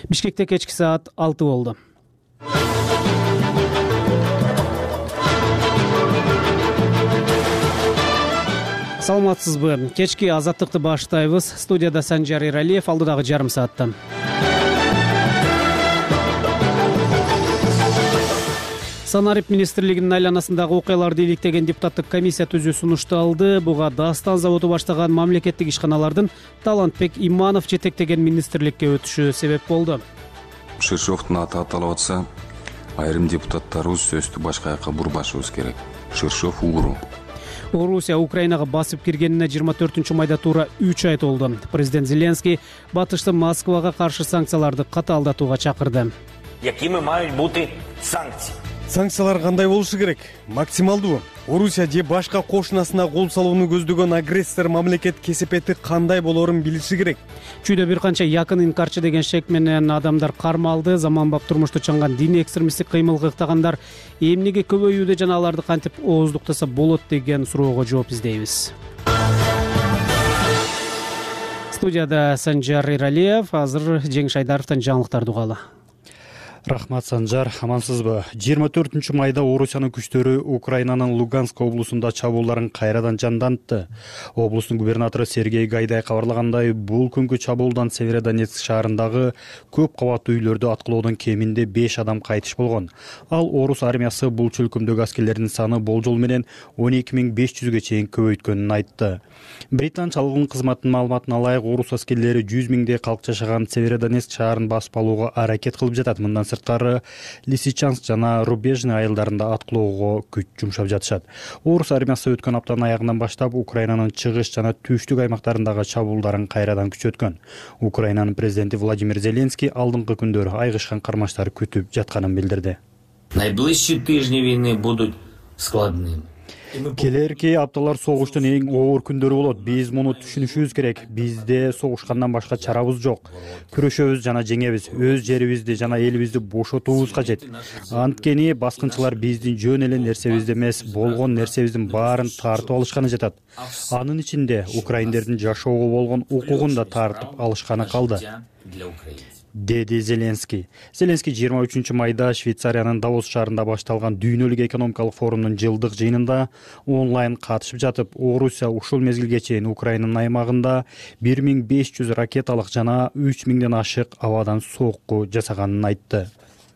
Бишкекте кечки саат 6 болду. Саламатсызбы? Кечки азаттыкты баштайбыз. Студияда Санжар Эралиев, алдыдагы жарым саатта. Санарип министрлигинин айланасындагы окуяларды иликтеген депутаттык комиссия түзүү сунушталды. Буга Дастан заводу баштаган мамлекеттик ишканалардын Талантбек Иманов жетектеген министрликке өтүшү себеп болду. Ширшовдун аты аталып атса, айрым депутаттарыбыз сөздү башка жака бурбашыбыз керек. Ширшов ууру. Орусия Украинага басып киргенине 24-майда туура 3 ай толду. Президент Зеленский батышты Москвага каршы санкцияларды катаалдатууга чакырды. Якими мають бути санкції? Санкциялар кандай болушу керек? Максималдуу. Орусия же башка кошунасына кол салууну көздөгөн агрессор мамлекет кесепети кандай болоорун билиши керек. Чүйдө бир канча якын инкарчы деген шек менен адамдар кармалды. Заманбап турмушту чаңган диний экстремисттик кыймылга ыктагандар эмнеге көбөйүүдө жана аларды кантип ооздуктаса болот деген суроого жооп издейбиз. Студияда Санжар Эралиев, азыр Жеңиш Айдаровдон жаңылыктарды угалы. Рахмат, Санжар, амансызбы? 24-майда Орусиянын күчтөрү Украинанын Луганск облусунда чабуулдарын кайрадан жандантты. Облустун губернатору Сергей Гайдай кабарлагандай, бул күнгү чабуулдан Северодонецк шаарындагы көп кабаттуу үйлөрдү аткылоодон кеминде 5 адам кайтыш болгон. Ал орус армиясы бул чөлкөмдөгү аскерлердин саны болжол менен 12500ге чейин көбөйткөнүн айтты. Британ чалгын кызматынын маалыматына ылайык, орус аскерлери 100 миңдей калк жашаган Северодонецк шаарын басып алууга аракет кылып жатат. Мындан сырткары Лисичанск жана Рубежный айылдарында аткылоого күч жумшап жатышат. Орус армиясы өткөн аптанын аягынан баштап Украинанын чыгыш жана түштүк аймактарындагы чабуулдарын кайрадан күчөткөн. Украинанын президенти Владимир Зеленский алдыңкы күндөрү айгышкан кармаштар күтүп жатканын билдирди. Найближчі тижні війни будуть складними. Келерки апталар согуштун эң оор күндөрү болот. Биз муну түшүнүшүбүз керек. Бизде согушкандан башка чарабыз жок. Күрөшөбүз жана жеңебиз. Өз жерибизди жана элибизди бошотуубуз кажет. Анткени баскынчылар биздин жөн эле нерсебизди эмес, болгон нерсебиздин баарын тартып алышканы жатат. Анын ичинде украиндердин жашоого болгон укугун да тартып алышканы калды, деди Зеленский. Зеленский 23-майда Швейцариянын Давос шаарында башталган дүйнөлүк экономикалык форумдун жылдык жыйынында онлайн катышып жатып, Орусия ушул мезгилге чейин Украинанын аймагында 1500 ракеталык жана 3000ден ашык абадан сокку жасаганын айтты.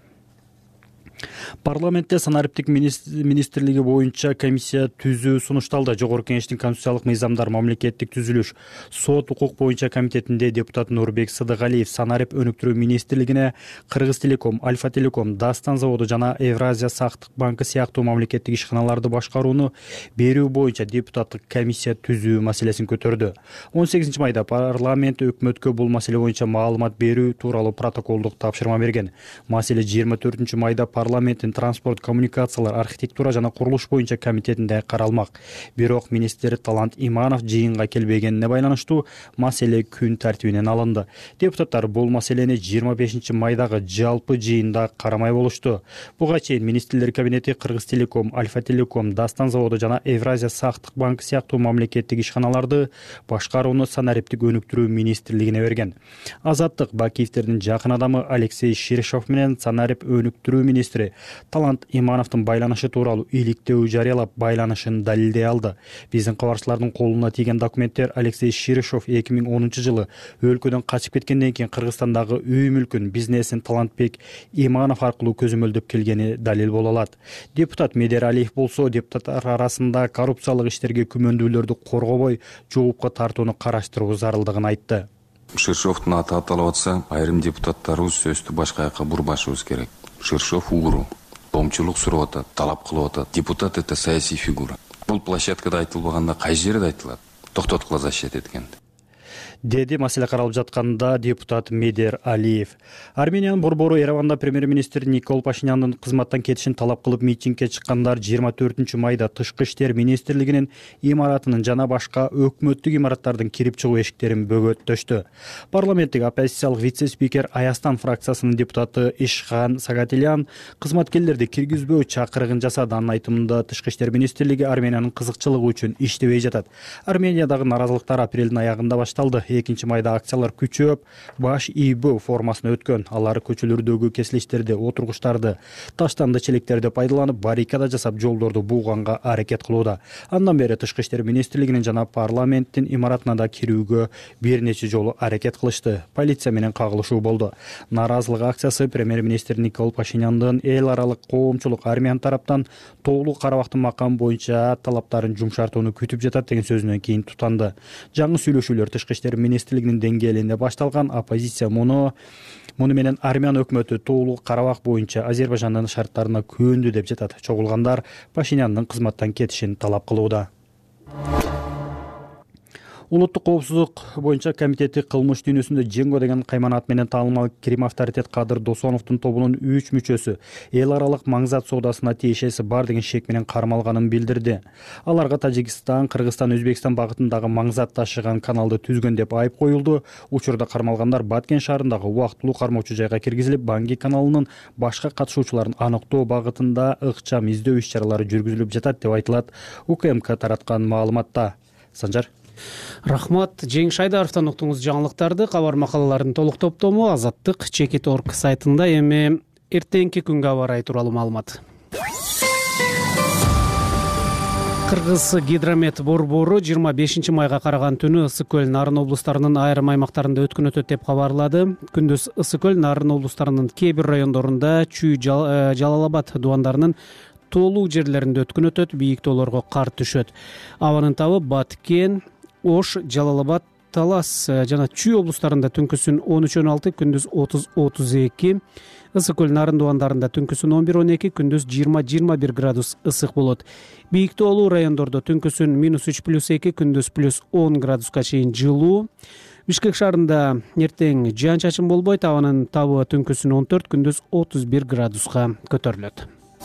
Парламентте санариптик министрлиги боюнча комиссия түзүү сунушталды. Жогорку кеңештин конституциялык мыйзамдар, мамлекеттик түзүлүш, сот, укук боюнча комитетинде депутат Нурбек Сыдыгалиев санарип өнүктүрүү министрлигине Кыргыз Телеком, Альфа Телеком, Дастан заводу жана Евразия сактык банкы сыяктуу мамлекеттик ишканаларды башкарууну берүү боюнча депутаттык комиссия түзүү маселесин көтөрдү. 18-майда парламент өкмөткө бул маселе боюнча маалымат берүү тууралуу протоколдук тапшырма берген. Маселе 24-майда парламенттин транспорт, коммуникациялар, архитектура жана курулуш боюнча комитетинде каралмак. Бирок министр Талант Иманов жыйынга келбегенине байланыштуу маселе күн тартибинен алынды. Депутаттар бул маселени 25-майдагы жалпы жыйында карамай болушту. Буга чейин министрлер кабинети Кыргыз Телеком, Альфа Телеком, Дастан заводу жана Евразия сактык банкы сыяктуу мамлекеттик ишканаларды башкарууну санариптик өнүктүрүү министрлигине берген. Азаттык Бакиевтердин жакын адамы Алексей Ширшов менен санарип өнүктүрүү министри Талант Имановдун байланышы тууралуу иликтөө жарыялап, байланышын далилдей алды. Биздин кабарчылардын колуна тийген документтер Алексей Ширшов 2010-жылы өлкөдөн качып кеткенден кийин Кыргызстандагы үй мүлкүн, бизнесин Талантбек Иманов аркылуу көзөмөлдөп келгени далил боло алат. Депутат Медер Алиев болсо, депутаттар арасында коррупциялык иштерге күмөндүүлөрдү коргобой, жоопко тартууну караштыруу зарылдыгын айтты. Ширшовдун аты аталып атса, айрым депутаттарыбыз сөздү башка жака бурбашыбыз керек. Ширшов ууру, тоомчулук сурап атат, талап кылып атат. Депутат — это саясий фигура. Бул площадкада айтылбаганда кай жерде айтылат? Токтоткула защит эткенде. деди маселе каралып жатканда депутат Медер Алиев. Армениянын борбору Ереванда премьер-министр Никол Пашиняндын кызматтан кетишин талап кылып митингге чыккандар 24-майда Тышкы иштер министрлигинин имаратынын жана башка өкмөттүк имараттардын кирип чыгуу эшиктерин бөгөттөштү. Парламенттик оппозициялык вице-спикер Аястан фракциясынын депутаты Ишхан Сагатильян кызматкерлерди киргизбөө чакырыгын жасады. Анын айтымында Тышкы иштер министрлиги Армениянын кызыкчылыгы үчүн иштебей жатат. Армениядагы наразылыктар апрелдин аягында башталды. 2 майда акциялар күчөп, баш ийбөө формасына өткөн. Алар көчөлөрдөгү кесилиштерди, отургучтарды, таштанды челектерди пайдаланып, баррикада жасап, жолдорду бууганга аракет кылууда. Андан бери Тышкы иштер министрлигинин жана парламенттин имаратына да кирүүгө бир нече жолу аракет кылышты. Полиция менен кагылышуу болду. Нааразылык акциясы премьер-министр Никол Пашиняндын эл аралык коомчулук армиян тараптан Тоолуу Карабактын макамы боюнча талаптарын жумшартууну күтүп жатат деген сөзүнөн кийин тутанды. Жаңы сүйлөшүүлөр Тышкы иштер министрлигинин деңгээлинде башталган. Оппозиция муну менен армян өкмөтү Тоолуу Карабак боюнча Азербайжандын шарттарына көөндү деп жатат. Чогулгандар Пашиняндын кызматтан кетишин талап кылууда. Улуттук коопсуздук боюнча комитети кылмыш дүйнөсүндө Дженго деген кайманат менен таанымал Крим авторитет Кадыр Досоновдун тобунун 3 мүчөсү эл аралык маңзат соодасына тиешеси бар деген шек менен кармалганын билдирди. Аларга Тажикстан, Кыргызстан, Өзбекстан багытындагы маңзат ташыган каналды түзгөн деп айып коюлду. Учурда кармалгандар Баткен шаарындагы убактылуу кармоочу жайга киргизилип, Банги каналынын башка катышуучуларын аныктоо багытында ыкчам издөө иш-чаралары жүргүзүлүп жатат деп айтылат УКМК тараткан маалыматта. Санжар. Рахмат. Жеңиш Айдаровдон уктуңуз жаңылыктарды. Кабар макалалардын толук топтому Азаттык Чекит.org сайтында. Эми эртеңки күнгө аба ырайы тууралуу маалымат. Кыргыз гидромет борбору 25 майга караган түнү Ысык көл, Нарын облустарынын айрым аймактарында өткөн өтөт деп кабарлады. Күндүз Ысык көл, Нарын облустарынын кээ бир райондорунда, Чүй, Жалал-Абад дубандарынын тоолуу жерлеринде өткөн өтөт, бийик тоолорго кар түшөт. Абанын табы Баткен, Ош, Жалал-Абад, Талас жана Чүй облустарында түнкүсүн 13-16, күндүз 30-32, Ысык көл, Нарын дубандарында түнкүсүн 11-12, күндүз 20-21 градус ысык болот. Бийик тоолуу райондордо түнкүсүн -3+2, күндүз +10 градуска чейин жылуу. Бишкек шаарында эртең жаан-чачын болбойт, абанын табы түнкүсүн 14, күндүз 31 градуска көтөрүлөт.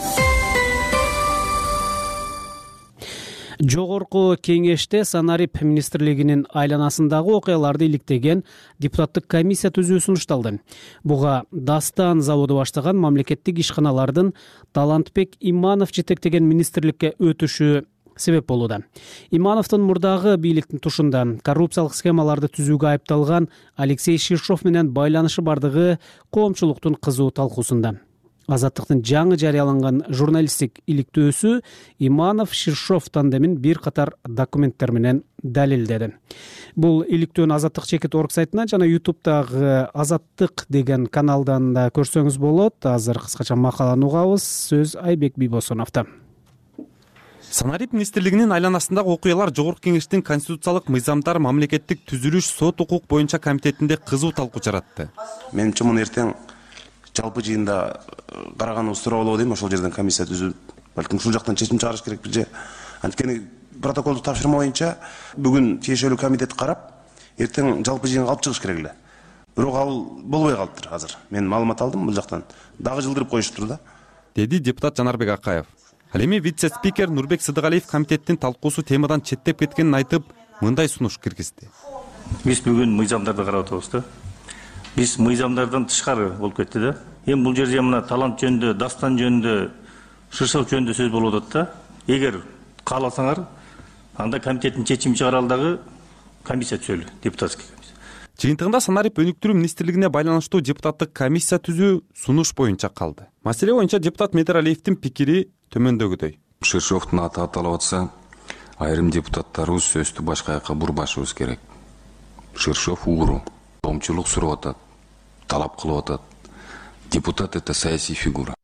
Жогорку кеңеште Санарип министрлигинин айланасындагы окуяларды иликтеген депутаттык комиссия түзүү сунушталды. Буга Дастан заводу баштаган мамлекеттик ишканалардын Талантбек Иманов жетектеген министрликке өтүшү себеп болууда. Имановдун мурдагы бийликтин тушунда коррупциялык схемаларды түзүүгө айыпталган Алексей Ширшов менен байланышы бардыгы коомчулуктун кызуу талкуусунда. Азаттыктын жаңы жарыяланган журналисттик иликтөөсү Иманов Ширшов тандемин бир катар документтер менен далилдеди. Бул иликтөөнү Азаттык Чекит.org сайтынан жана YouTube'дагы Азаттык деген каналдан да көрсөңүз болот. Азыр кыскача макаланы угабыз. Сөз Айбек Бийбосуновдо. Санарип министрлигинин айланасындагы окуялар Жогорку кеңештин конституциялык мыйзамдар мамлекеттик түзүлүш сот укук боюнча комитетинде кызуу талкуу жаратты. Менимче муну эртең жалпы жыйында караганыбыз туура болобу дейм. Ошол жерден комиссия түзүп, балким ушул жактан чечим чыгарыш керек же. Анткени протоколду тапшырма боюнча бүгүн тиешелүү комитет карап, эртең жалпы жыйынга алып чыгыш керек эле. Бирок ал болбой калыптыр азыр. Мен маалымат алдым, бул жактан дагы жылдырып коюшуптур да, деди депутат Жанарбек Акаев. Ал эми вице-спикер Нурбек Сыдыгалиев комитеттин талкуусу темадан четтеп кеткенин айтып, мындай сунуш киргизди. Биз бүгүн мыйзамдарды карап атабыз да. Биз мыйзамдардан тышкары болуп кетти да. Эми бул жерде мына талант жөнүндө, Дастан жөнүндө, Ширшов жөнүндө сөз болуп атат да. Эгер кааласаңар, анда комитеттин чечими чыгаралы дагы комиссия түзөлү, депутатский комиссия. Жыйынтыгында Санарип өнүктүрүү министрлигине байланыштуу депутаттык комиссия түзүү сунуш боюнча калды. Маселе боюнча депутат Медералиевдин пикири төмөндөгүдөй. Ширшовдун аты аталып атса, айрым депутаттарыбыз сөздү башка жака бурбашыбыз керек. Ширшов угру, коомчулук сурап атат, талап кылып атат. Депутат — это саясий фигура.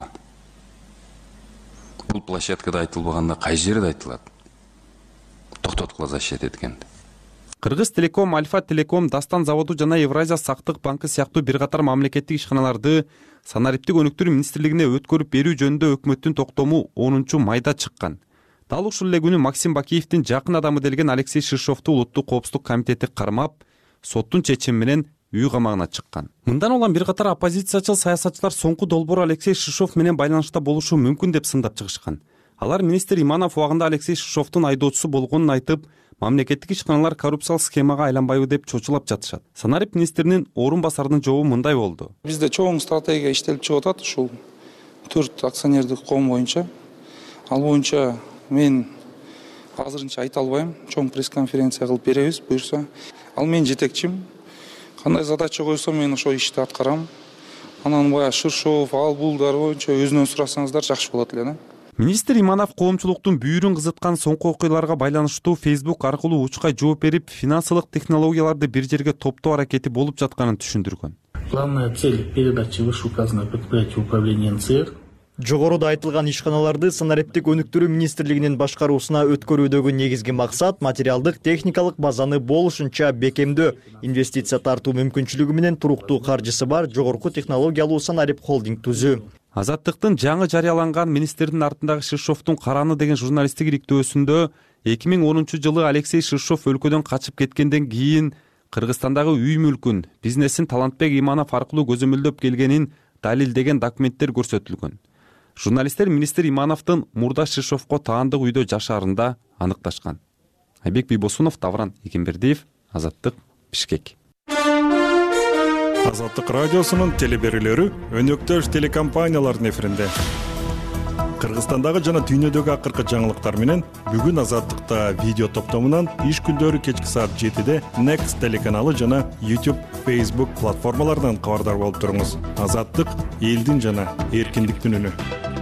Бул площадкада айтылбаганда кай жерде айтылат? Токтоткула защит эткенди. Кыргыз Телеком, Альфа Телеком, Дастан заводу жана Евразия сактык банкы сыяктуу бир катар мамлекеттик ишканаларды Санариптик өнүктүрүү министрлигине өткөрүп берүү жөнүндө өкмөттүн токтому 10 майда чыккан. Дал ушул эле күнү Максим Бакиевдин жакын адамы делген Алексей Ширшовду Улуттук коопсуздук комитети кармап, соттун чечими менен үй камагына чыккан. Мындан улам бир катар оппозициячыл саясатчылар соңку долбоор Алексей Ширшов менен байланышта болушу мүмкүн деп сындап чыгышкан. Алар министр Иманов убагында Алексей Ширшовдун айдоочусу болгонун айтып, мамлекеттик ишканалар коррупциялык схемага айланбайбы деп чочулап жатышат. Санарип министринин орун басарынын жообу мындай болду. Бизде чоң стратегия иштелип чыгып атат ушул 4 акционердик коом боюнча. Ал боюнча мен азырынча айта албайм. Чоң пресс-конференция кылып беребиз буюрса. ал мен жетекчим. Кандай задача койсом мен ошол ишти аткарам. Анан баягы Шыршов, ал булдар боюнча өзүнөн сурасаңыздар жакшы болот эле. Министр Иманов коомчулуктун бүйүрүн кызыткан соңку окуяларга байланыштуу Facebook аркылуу учка жооп берип, финансылык технологияларды бир жерге топтоо аракети болуп жатканын түшүндүргөн. Главная цель передачи вышеуказанного предприятия управления НЦР. Жогоруда айтылган ишканаларды санариптик өнүктүрүү министрлигинин башкаруусуна өткөрүүдөгү негизги максат материалдык техникалык базаны болушунча бекемдөө, инвестиция тартуу мүмкүнчүлүгү менен туруктуу каржысы бар жогорку технологиялуу санарип холдинг түзүү. Азаттыктын жаңы жарыяланган министрдин артындагы Шыршовдун Караны деген журналисттик иликтөөсүндө 2010 Алексей Шыршов өлкөдөн качып кеткенден кийин Кыргызстандагы үй мүлкүн, бизнесин Талантбек Иманов аркылуу көзөмөлдөп келгенин далилдеген документтер көрсөтүлгөн. Журналисттер министр Имановдун мурда Шыршовго таандык үйдө жашаарында аныкташкан. Айбек Бийбосунов, Давран Экенбердиев, Азаттык, Бишкек. Азаттык радиосунун телеберүүлөрү өнөктөш телекомпаниялардын эфиринде. Кыргызстандагы жана дүйнөдөгү акыркы жаңылыктар менен бүгүн Азаттыкта видео топтомунан иш күндөрү кечки саат 7-де Next телеканалы жана YouTube, Facebook платформаларынан кабардар болуп туруңуз. Азаттык — элдин жана эркиндиктин үнү.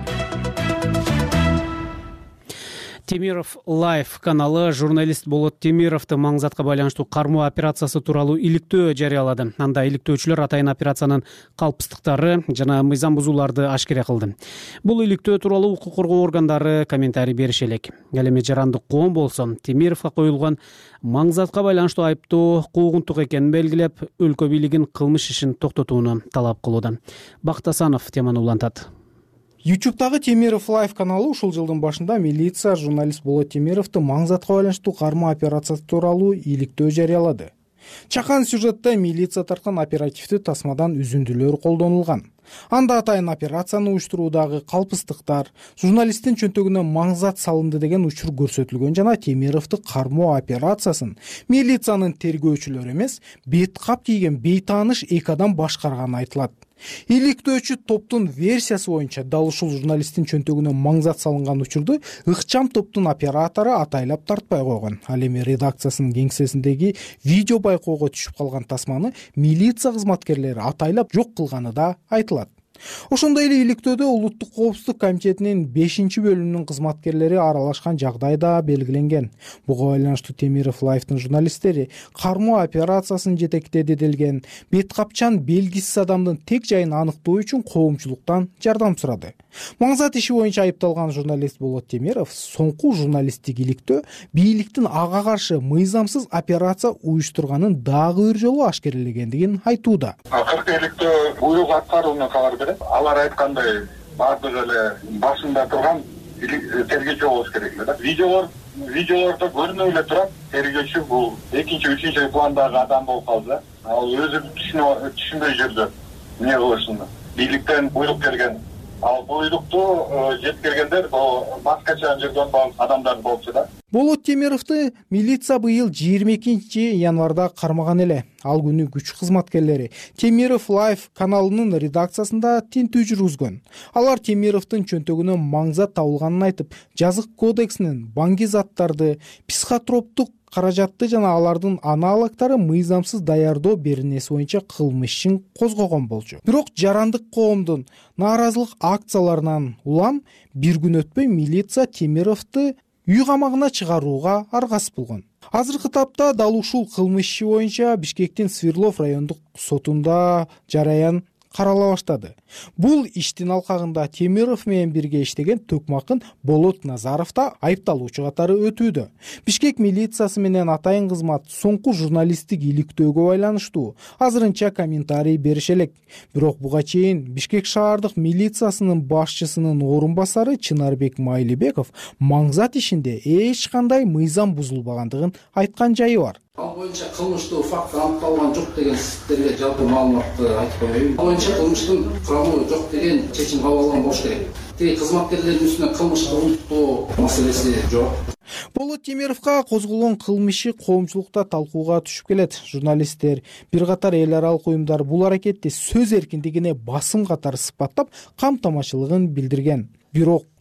Темиров Лайф каналы журналист Болот Темировду маңзатка байланыштуу кармоо операциясы тууралуу иликтөө жарыялады. Анда иликтөөчүлөр атайын операциянын калпстыктары жана мыйзам бузууларды ашкере кылды. Бул иликтөө тууралуу укук коргоо органдары комментарий бериши элек. Ал эми жарандык коом болсо Темировго коюлган маңзатка байланыштуу айыптоо куугунтук экенин белгилеп, өлкө бийлигин кылмыш ишин токтотууну талап кылууда. Бактасанов теманы улантат. YouTube'дагы Темиров Лайф каналы ушул жылдын башында милиция журналист Болот Темировду маңзатка байланыштуу кармоо операциясы тууралуу иликтөө жарыялады. Чакан сюжетте милиция тарткан оперативдүү тасмадан үзүндүлөр колдонулган. Анда атайын операцияны уюштуруудагы калпстыктар, журналисттин чөнтөгүнө маңзат салынды деген учур көрсөтүлгөн жана Темировду кармоо операциясын милициянын тергөөчүлөрү эмес, бет кап кийген бейтааныш эки адам башкарганы айтылат. Иликтөөчү топтун версиясы боюнча дал ушул журналисттин чөнтөгүнө маңзат салынган учурду ыкчам топтун оператору атайлап тартпай койгон. Ал эми редакциясынын кеңсесиндеги видео байкоого түшүп калган тасманы милиция кызматкерлери атайлап жок кылганы да айтылат. Ошондой эле иликтөөдө Улуттук коопсуздук комитетинин 5-бөлүмүнүн кызматкерлери аралашкан жагдай да белгиленген. Буга байланыштуу Темиров Лайфтын журналисттери кармоо операциясын жетектеди делген бет капчан белгисиз адамдын тек жайын аныктоо үчүн коомчулуктан жардам сурады. Маңзат иши боюнча айыпталган журналист Болот Темиров соңку журналисттик иликтөө бийликтин ага каршы мыйзамсыз операция уюштурганын дагы бир жолу ашкерелегендигин айтууда. Акыркы иликтөө буйрук аткарууна кабар берет. Алар айткандай бардыгы эле башында турган тергөөчү болуш керек эле. Видеолордо көрүнүп эле турат. Тергөөчү бул 2-3 пландагы адам болуп калды. Ал өзү түшүнбөй жүрдү. Эмне кылышын. Бийликтен буйрук келген. Ал буйрукту жеткиргендер башкача жерден адамдар болчу да. Болот Темировду милиция быйыл 22 январда кармаган эле. Ал күнү күч кызматкерлери Темиров Лайф каналынын редакциясында тинтүү жүргүзгөн. Алар Темировдун чөнтөгүнөн маңзат табылганын айтып, жазык кодексинин банги заттарды, психотроптук каражатты жана алардын аналогдору мыйзамсыз даярдоо беренеси боюнча кылмыш ишин козгогон болчу. Бирок жарандык коомдун нааразылык акцияларынан улам бир күн өтпөй милиция Темировду үй камагына чыгарууга аргасыз болгон. Азыркы тапта дал ушул кылмыш иши боюнча Бишкектин Свердлов райондук сотунда жараян карала баштады. Бул иштин алкагында Темиров менен бирге иштеген Төкмакын Болот Назаров да айыпталуучу катары өтүүдө. Бишкек милициясы менен атайын кызмат соңку журналисттик иликтөөгө байланыштуу азырынча комментарий берише элек. Бирок буга чейин Бишкек шаардык милициясынын башчысынын орун басары Чынарбек Майлибеков маңзат ишинде эч кандай мыйзам бузулбагандыгын айткан жайы бар. Ал боюнча кылмыштуу факт аныкталган жок деген сиздерге жалпы маалыматты айтып коеюн. Ал боюнча кылмыштын курамы жок деген чечим кабыл алынган болуш керек. Тиги кызматкерлердин үстүнө кылмышты уруттоо маселеси жок. Болот Темировго козголгон кылмышы коомчулукта талкууга түшүп келет. Журналисттер, бир катар эл аралык уюмдар бул аракетти сөз эркиндигине басым катары сыпаттап, камтамашылыгын билдирген. Бирок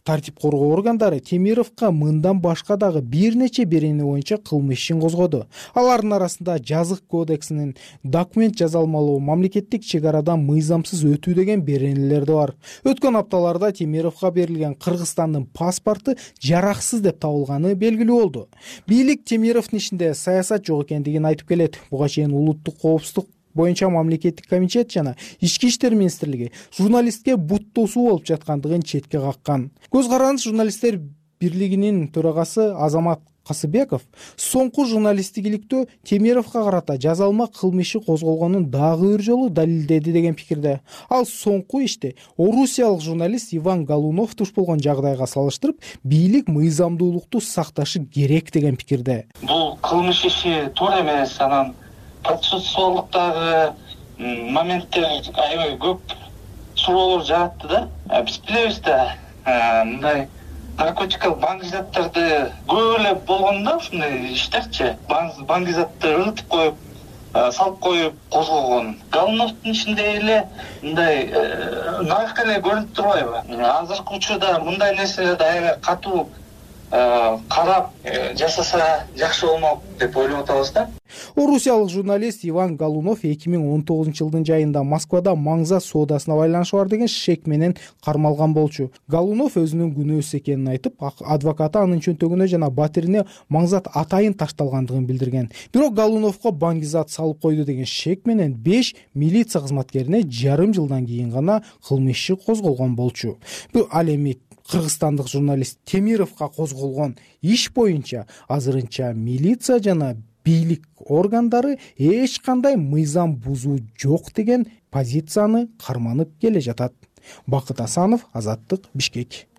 тартип коргоо органдары Темировго мындан башка дагы бир нече берени боюнча кылмыш ишин козгоду. Алардын арасында жазык кодексинин документ жаза алмалоо, мамлекеттик чек арадан мыйзамсыз өтүү деген беренелер да бар. Өткөн апталарда Темировго берилген Кыргызстандын паспорту жараксыз деп табылганы белгилүү болду. Бийлик Темировдун ишинде саясат жок экендигин айтып келет. Буга чейин улуттук коопсуздук боюнча мамлекеттик комитет жана ички иштер министрлиги журналистке бут тосуу болуп жаткандыгын четке каккан. Көз карандыс журналисттер бирлигинин төрагасы Азамат Касыбеков соңку журналистикиликтөө Темировго карата жазалма кылмышы козголгонун дагы бир жолу далилдеди деген пикирде. Ал соңку иште орусиялык журналист Иван Галунов туш болгон жагдайга салыштырып, бийлик мыйзамдуулукту сакташы керек деген пикирде. Бул кылмыш иши туура эмес, анан процессуалдыктагы моменттер аябай көп суроолор жаратты да. Биз билебиз да, мындай наркотикалык баңгизаттарды көп эле болгондо ушундай иштерчи, баңгизатты ырытып коюп, салып коюп козгогон. Галуновдун ишинде эле мындай нарк эле көрүнүп турбайбы? Азыркы учурда мындай нерселерди аябай катуу карап жасаса жакшы болмок деп ойлоп атабыз да. Орусиялык журналист Иван Галунов 2019-жылдын жайында Москвада маңза соодасына байланышы бар деген шек менен кармалган болчу. Галунов өзүнүн күнөөсүз экенин айтып, адвокаты анын чөнтөгүнө жана батирине маңзат атайын ташталгандыгын билдирген. Бирок Галуновго баңгизат салып койду деген шек менен 5 милиция кызматкерине жарым жылдан кийин гана кылмыш иши козголгон болчу. Бул ал эми кыргызстандык журналист Темировго козголгон иш боюнча азырынча милиция жана бийлик органдары эч кандай мыйзам бузуу жок деген позицияны карманып келе жатат. Бакыт Асанов, Азаттык, Бишкек.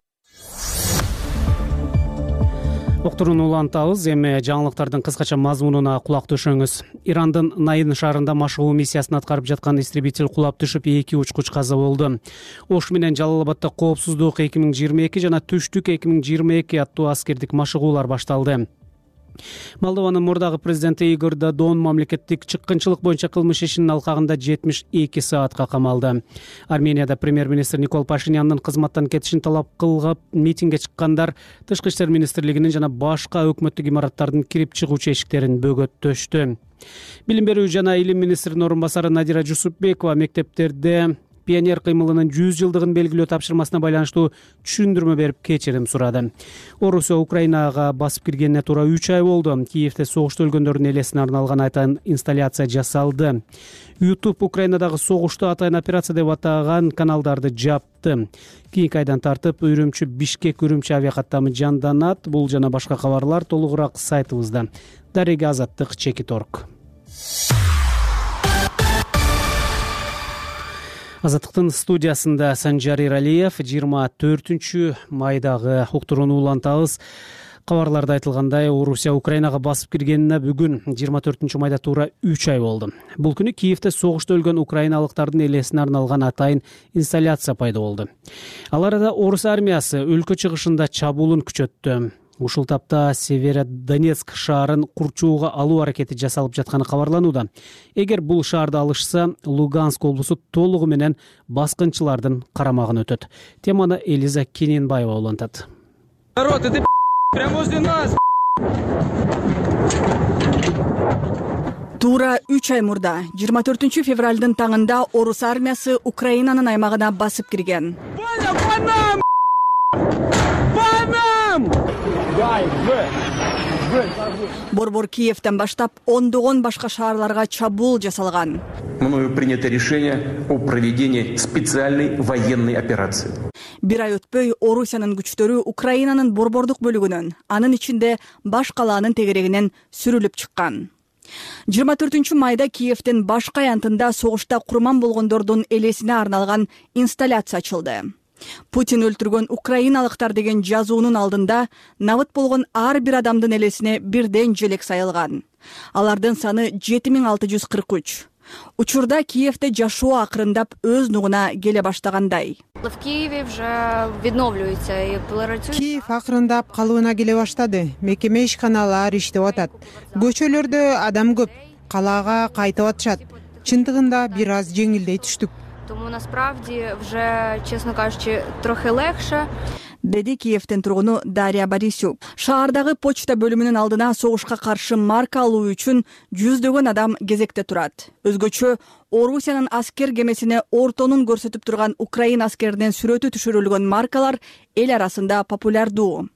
Уктурууну улантабыз. Эми жаңылыктардын кыскача мазмунуна кулак түшөңүз. Ирандын Найын шаарында машыгуу миссиясын аткарып жаткан истребитель кулап түшүп 2 учкуч каза болду. Ош менен Жалал-Абадда коопсуздук 2022 жана түштүк 2022 аттуу аскердик машыгуулар башталды. Молдованын мурдагы президенти Игорь Додон мамлекеттик чыккынчылык боюнча кылмыш ишинин алкагында 72 саатка камалды. Арменияда премьер-министр Никол Пашинянын кызматтан кетишин талап кылгап митингге чыккандар Тышкы иштер министрлигинин жана башка өкмөттүк имараттардын кирип чыгуучу эшиктерин бөгөттөштү. Билим берүү жана илим министринин орун басары Надира Жусупбекова мектептерде пионер кыймылынын 100 жылдыгын белгилөө тапшырмасына байланыштуу түшүндүрмө берип кечирим сурады. Орусия Украинага басып киргенине туура 3 ай болду. Киевде согушта өлгөндөрдүн элесине арналган атайын инсталляция жасалды. YouTube Украинадагы согушту атайын операция деп атаган каналдарды жапты. Кийинки айдан тартып Үрүмчү Бишкек Үрүмчү авиакаттамы жанданат. Бул жана башка кабарлар толугураак сайтыбызда. Дарега Азаттык, Чекит.орг. Азаттыктын студиясында Санжар Иралиев 24 майдагы уктурууну улантабыз. Кабарларда айтылгандай, Орусия Украинага басып киргенине бүгүн 24 майда туура 3 ай болду. Бул күнү Киевде согушта өлгөн украиналыктардын элесине арналган атайын инсталляция пайда болду. Ал арада орус армиясы өлкө чыгышында чабуулун күчөттү. Ушул тапта Северодонецк шаарын курчууга алуу аракети жасалып жатканы кабарланууда. Эгер бул шаарды алышса, Луганск облусу толугу менен баскынчылардын карамагына өтөт. Теманы Элиза Кененбаева улантат. Народ, это прямо возле нас. Туура 3 ай мурда 24 февралдын таңында орус армиясы Украинанын аймагына басып кирген. Борбор Киевден баштап ондогон башка шаарларга чабуул жасалган. Мною принято решение о проведении специальной военной операции. Бир ай өтпөй Орусиянын күчтөрү Украинанын борбордук бөлүгүнөн, анын ичинде баш калаанын тегерегинен сүрүлүп чыккан. 24 майда Киевдин башка аянтында согушта курман болгондордун элесине арналган инсталляция ачылды. Путин өлтүргөн украиналыктар деген жазуунун алдында набыт болгон ар бир адамдын элесине бирден желек сайылган. Алардын саны 7643. Учурда Киевде жашоо акырындап өз нугуна келе баштагандай. Киев акырындап калыбына келе баштады. Мекеме ишканалар иштеп атат. Көчөлөрдө адам көп, калаага кайтып атышат. Чындыгында бир аз жеңилдей түштүк. Тому насправді вже, чесно кажучи, трохи легше. деди Киевдин тургуну Дарья Борисюк. Шаардагы почта бөлүмүнүн алдына согушка каршы марка алуу үчүн жүздөгөн адам кезекте турат. Өзгөчө Орусиянын аскер кемесине ортонун көрсөтүп турган Украина аскеринин сүрөтү түшүрүлгөн маркалар эл арасында популярдуу.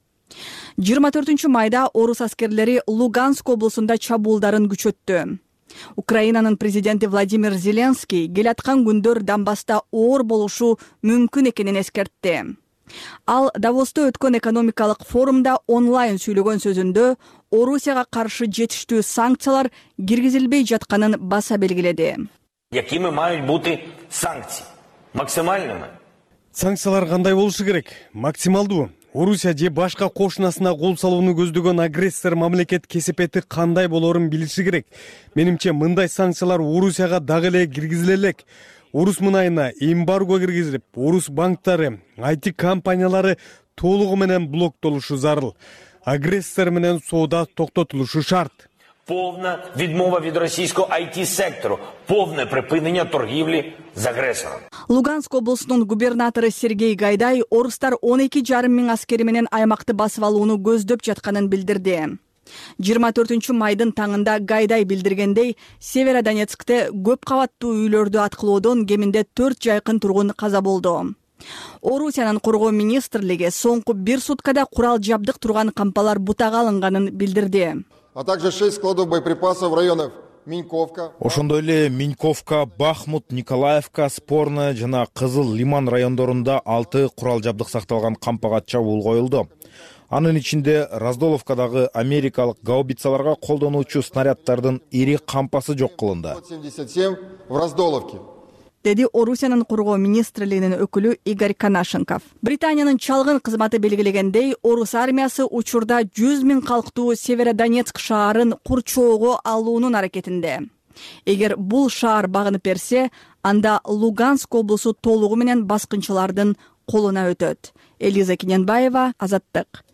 24 майда орус аскерлери Луганск облусунда чабуулдарын күчөттү. Украинанын президенти Владимир Зеленский келаткан күндөр Донбасста оор болушу мүмкүн экенин эскертти. Ал Давосто өткөн экономикалык форумда онлайн сүйлөгөн сөзүндө Орусияга каршы жетиштүү санкциялар киргизилбей жатканын баса белгиледи. Якими мають бути санкції? Максимальними? Санкциялар кандай болушу керек? Максималдуу. Орусия же башка кошунасына кол салууну көздөгөн агрессор мамлекет кесепети кандай болорун билиши керек. Менимче мындай санкциялар Орусияга дагы эле киргизиле элек. Орус мынайына эмбарго киргизилип, орус банктары, IT компаниялары толугу менен блоктолушу зарыл. Агрессор менен соода токтотулушу шарт. Повна відмова від російського IT-сектору, повне припинення торгівлі з агресором. Луганск облусунун губернатору Сергей Гайдай орустар 12,5 миң аскери менен аймакты басып алууну көздөп жатканын билдирди. 24 майдын таңында Гайдай билдиргендей, Северодонецкте көп кабаттуу үйлөрдү аткылоодон кеминде 4 жайкын тургун каза болду. Орусиянын коргоо министрлиги соңку 1 суткада курал жабдык турган кампалар бутага алынганын билдирди. А также 6 складов боеприпасов в районах Миньковка. Ошондой эле Миньковка, Бахмут, Николаевка, Спорное жана Кызыл Лиман райондорунда 6 курал жабдык сакталган кампага чабуул коюлду. Анын ичинде Раздоловкадагы америкалык гаубицаларга колдонуучу снаряддардын ири кампасы жок кылынды. 77 в Раздоловке. Деди Орусиянын коргоо министрлигинин өкүлү Игорь Канашенков. Британиянын чалгын кызматы белгилегендей, орус армиясы учурда 100 миң калктуу Северодонецк шаарын курчоого алуунун аракетинде. Эгер бул шаар багынып берсе, анда Луганск облусу толугу менен баскынчылардын колуна өтөт. Элиза Кененбаева, Азаттык.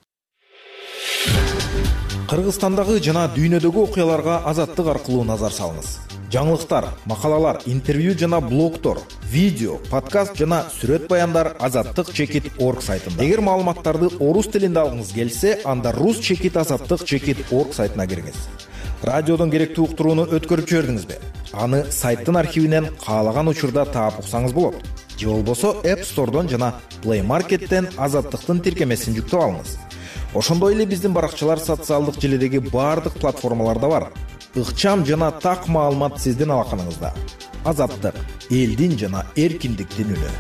Кыргызстандагы жана дүйнөдөгү окуяларга Азаттык аркылуу назар салыңыз. Жаңылыктар, макалалар, интервью жана блогтор, видео, подкаст жана сүрөт баяндар azattik.org сайтында. Эгер маалыматтарды орус тилинде алгыңыз келсе, анда rus.azattik.org сайтына кириңиз. Радиодон керектүү уктурууну өткөрүп жибердиңизби? Аны сайттын архивинен каалаган учурда таап уксаңыз болот. Же болбосо App Store'дон жана Play Market'тен Азаттыктын тиркемесин жүктөп алыңыз. Ошондой эле биздин баракчалар социалдык желидеги баардык платформаларда бар. Ыкчам жана так маалымат сиздин алаканыңызда. Азаттык, элдин жана эркиндиктин үнү.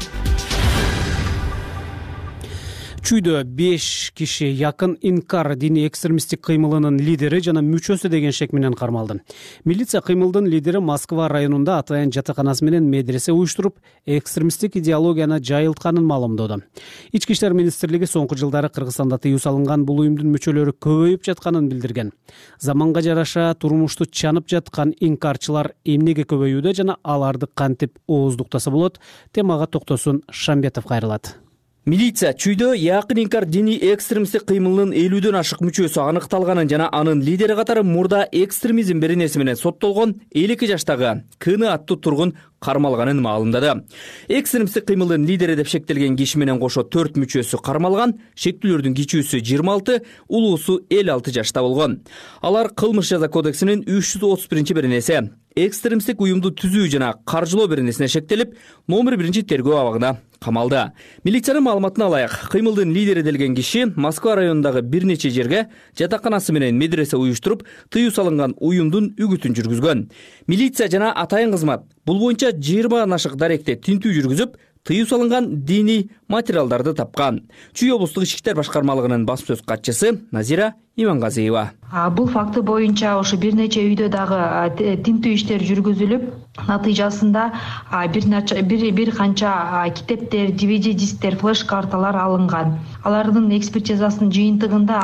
Чүйдө 5 киши якын инкар диний экстремисттик кыймылынын лидери жана мүчөсү деген шек менен кармалды. Милиция кыймылдын лидери Москва районунда атайын жатаканасы менен медресе уюштуруп, экстремисттик идеологияны жайылтканын маалымдоодо. Ички иштер министрлиги соңку жылдары Кыргызстанда тыюу салынган бул уюмдун мүчөлөрү көбөйүп жатканын билдирген. Заманга жараша турмушту чанып жаткан инкарчылар эмнеге көбөйүүдө жана аларды кантип ооздуктаса болот? Темага токтосун Шамбетов кайрылат. Милиция чүйдө якын инкар диний экстремисттик кыймылынын 50дөн ашык мүчөсү аныкталганын жана анын лидери катары мурда экстремизм беренеси менен соттолгон 52 жаштагы Кыны аттуу тургун кармалганын маалымдады. Экстремисттик кыймылдын лидери деп шектелген киши менен кошо 4 мүчөсү кармалган, шектүүлөрдүн кичүүсү 26, улуусу 56 жашта болгон. Алар кылмыш жаза кодексинин 331 беренеси экстремисттик уюмду түзүү жана каржылоо беренесине шектелип, номер 1 тергөө абагына камалды. Милициянын маалыматына алайык, кыймылдын лидери делген киши Москва районундагы бир нече жерге жатаканасы менен медресе уюштуруп, тыюу салынган уюмдун үгүтүн жүргүзгөн. Милиция жана атайын кызмат бул боюнча 20 ашык даректе тинтүү жүргүзүп, тыюу салынган диний материалдарды тапкан. Чүй облустук ички иштер башкармалыгынын басма сөз катчысы Назира Имангазиева. Бул факты боюнча ошо бир нече үйдө дагы тинтүү иштер жүргүзүлүп, натыйжасында бир канча китептер, DVD дисктер, флеш карталар алынган. Алардын экспертизасынын жыйынтыгында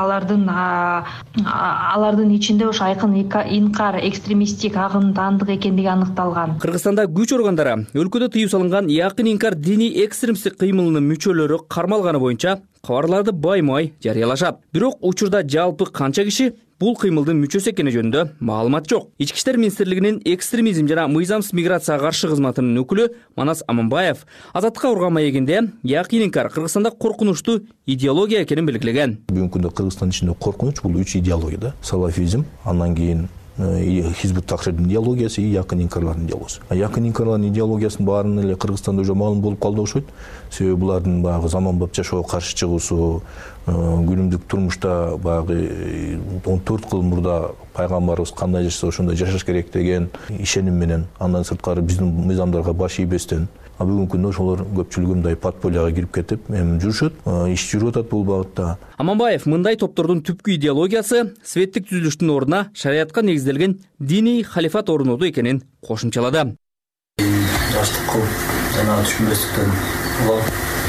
алардын ичинде ошо айкын инкар экстремисттик агымдандык экендиги аныкталган. Кыргызстанда күч органдары өлкөдө тыюу салынган якын инкар диний экстремисттик кыймылынын мүчөлөрү кармалганы боюнча кабарларды баймай жарыялашат. Бирок учурда жалпы канча киши бул кыймылдын мүчөсү экени жөнүндө маалымат жок. Ички иштер министрлигинин экстремизм жана мыйзамсыз миграцияга каршы кызматынын өкүлү Манас Аманбаев Азаттыкка урган маегинде Якин Инкар Кыргызстанда коркунучтуу идеология экенин белгилеген. Бүгүнкү күндө Кыргызстан ичинде коркунуч бул 3 идеология да. Салафизм, андан кийин Хизбут Тахрирдин идеологиясы, Якин Инкарлардын идеологиясы. Якин Инкарлардын идеологиясынын баарын эле Кыргызстанда уже маалым болуп калды окшойт. Себеби булардын баягы заманбап жашоого каршы чыгуусу, күнүмдүк турмушта баягы 14 кыл мурда пайгамбарыбыз кандай жашаса ошондой жашаш керек деген ишеним менен, андан сырткары биздин мыйзамдарга баш ийбестен, бүгүнкү күндө ошолор көпчүлүгү мындай подпольяга кирип кетип, эми жүрүшөт, иш жүрүп атат бул багытта. Аманбаев мындай топтордун түпкү идеологиясы светтик түзүлүштүн ордуна шариатка негизделген диний халифат орнотуу экенин кошумчалады. Жаштык кылып, жана түшүнбөстүктөн улап,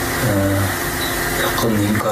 Якин Инкар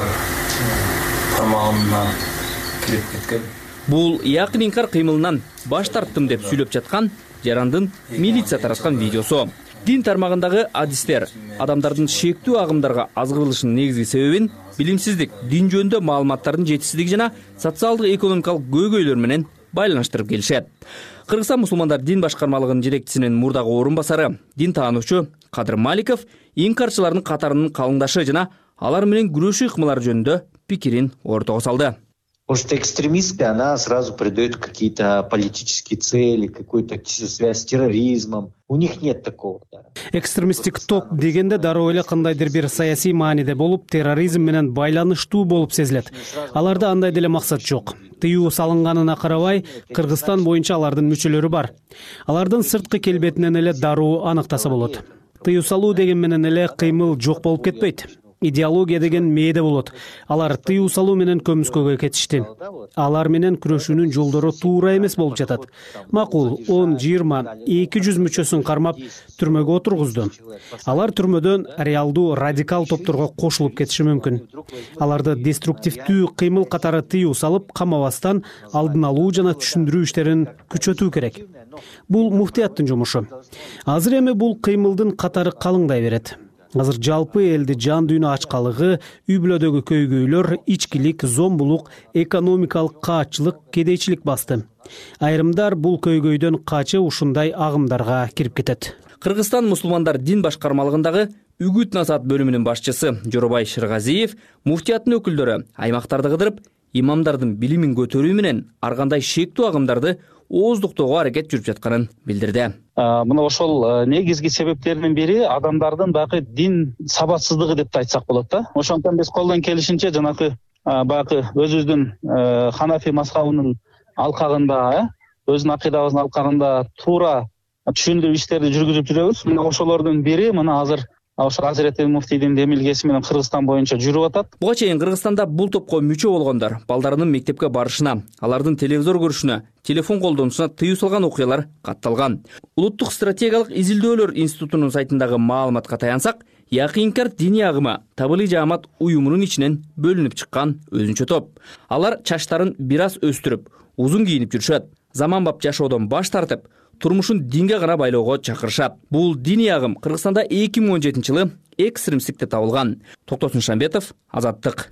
тармагына кирип кеткен. Бул Якин Инкар кыймылынан баш тарттым деп сүйлөп жаткан жарандын милиция тараткан видеосу. Дин тармагындагы адистер адамдардын шектүү агымдарга азгырылышынын негизги себебин билимсиздик, дин жөнүндө маалыматтардын жетишсиздиги жана социалдык экономикалык көйгөйлөр менен байланыштырып келишет. Кыргызстан мусулмандар дин башкармалыгынын жетекчисинин мурдагы орун басары, дин таануучу Кадыр Маликов инкарчылардын катарынын калыңдашы жана алар менен күрөшүү ыкмалары жөнүндө пикирин ортого салды. Может, экстремистская, она сразу придает какие-то политические цели, какую-то связь с терроризмом. У них нет такого. Экстремисттик топ дегенде дароо эле кандайдыр бир саясий мааниде болуп, терроризм менен байланыштуу болуп сезилет. Аларда андай деле максат жок. Тыюу салынганына карабай, Кыргызстан боюнча алардын мүчөлөрү бар. Алардын сырткы келбетинен эле дароо аныктаса болот. Тыюу салуу деген менен эле кыймыл жок болуп кетпейт. Идеология деген мээде болот. Алар тыюу салуу менен көмүскөгө кетишти. Алар менен күрөшүүнүн жолдору туура эмес болуп жатат. Макул 10, 20, 200 мүчөсүн кармап түрмөгө отургузду. Алар түрмөдөн реалдуу радикал топторго кошулуп кетиши мүмкүн. Аларды деструктивдүү кыймыл катары тыюу салып, камабастан алдын алуу жана түшүндүрүү иштерин күчөтүү керек. Бул муфтияттын жумушу. Азыр эми бул кыймылдын катары калыңдай берет. Азыр жалпы элди жан дүйнө ачкалыгы, үй бүлөдөгү көйгөйлөр, ичкилик, зомбулук, экономикалык каатчылык, кедейчилик басты. Айрымдар бул көйгөйдөн качып ушундай агымдарга кирип кетет. Кыргызстан мусулмандар дин башкармалыгындагы үгүт насаат бөлүмүнүн башчысы Жоробай Шыргазиев муфтияттын өкүлдөрү аймактарды кыдырып, имамдардын билимин көтөрүү менен ар кандай шектүү агымдарды ооздуктоого аракет жүрүп жатканын билдирди. Мына ошол негизги себептердин бири адамдардын баягы дин сабатсыздыгы деп айтсак болот да. Ошондон биз колдон келишинче жанагы баягы өзүбүздүн Ханафи мазхабынын алкагында, өзүнүн акыйдабыздын алкагында туура түшүндүрүү иштерди жүргүзүп жүрөбүз. Мына ошолордун бири мына азыр ошо Азирети муфтийдин демилгеси менен Кыргызстан боюнча жүрүп атат. Буга чейин Кыргызстанда бул топко мүчө болгондор балдарынын мектепке барышына, алардын телевизор көрүшүнө, телефон колдонуусуна тыюу салган окуялар катталган. Улуттук стратегиялык изилдөөлөр институтунун сайтындагы маалыматка таянсак, Якин Инкар диний агымы Табылый жаамат уюмунун ичинен бөлүнүп чыккан өзүнчө топ. Алар чачтарын бир аз өстүрүп, узун кийинип жүрүшөт. Заманбап жашоодон баш тартып, турмушун динге гана байлоого чакырышат. Бул диний агым Кыргызстанда 2017-жылы экстремисттикте табылган. Токтосун Шамбетов, Азаттык.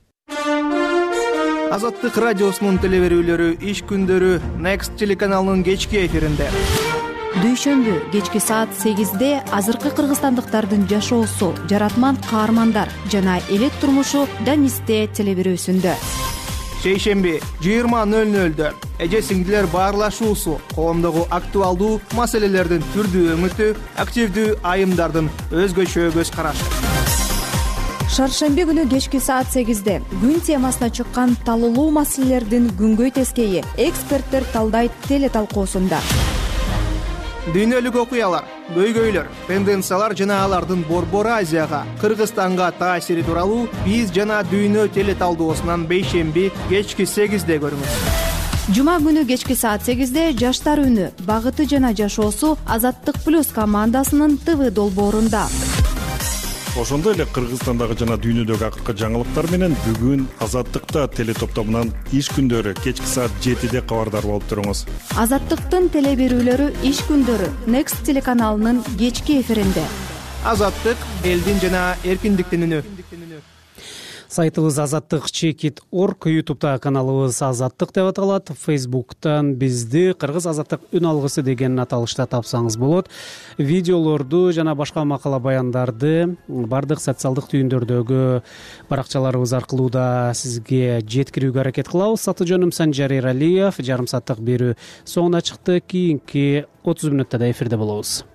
Азаттык радиосунун телеберүүлөрү иш күндөрү Next телеканалынын кечки эфиринде. Дүйшөмбү кечки саат 8-де азыркы кыргызстандыктардын жашоосу, жаратман каармандар жана элет турмушу Данисте телеберүүсүндө. Шейшемби 20:00-дө эже сиңдилер баарлашуусу, коомдогу актуалдуу маселелердин түрдүү өңүтү, активдүү айымдардын өзгөчө көз карашы. Шаршемби күнү кечки саат 8-де күн темасына чыккан талуулуу маселелердин күнгөй тескейи эксперттер талдайт телеталкуусунда. Дүйнөлүк окуялар, көйгөйлөр, тенденциялар жана алардын Борбор Азияга, Кыргызстанга таасири тууралуу биз жана дүйнө телеталдоосунан бейшемби кечки 8-де көрүңүз. Жума күнү кечки саат 8-де жаштар үнү, багыты жана жашоосу Азаттык плюс командасынын ТВ долбоорунда. Ошондой эле Кыргызстандагы жана дүйнөдөгү акыркы жаңылыктар менен бүгүн Азаттыкта телетоптомунан иш күндөрү кечки саат 7-де кабардар болуп туруңуз. Азаттыктын телеберүүлөрү иш күндөрү Next телеканалынын кечки эфиринде. Азаттык элдин жана эркиндиктин үнү. Сайтыбыз азаттык чекит.орг, ютубта каналыбыз азаттык деп аталат, фейсбуктан бизди кыргыз азаттык үн алгысы деген аталышта тапсаңыз болот. Видеолорду жана башка макала баяндарды бардык социалдык түйүндөрдөгү баракчаларыбыз аркылуу да сизге жеткирүүгө аракет кылабыз. Аты жөнүм Санжар Эралиев. Жарым сааттык берүү соңуна чыкты. Кийинки 30 мүнөттө да эфирде болобуз.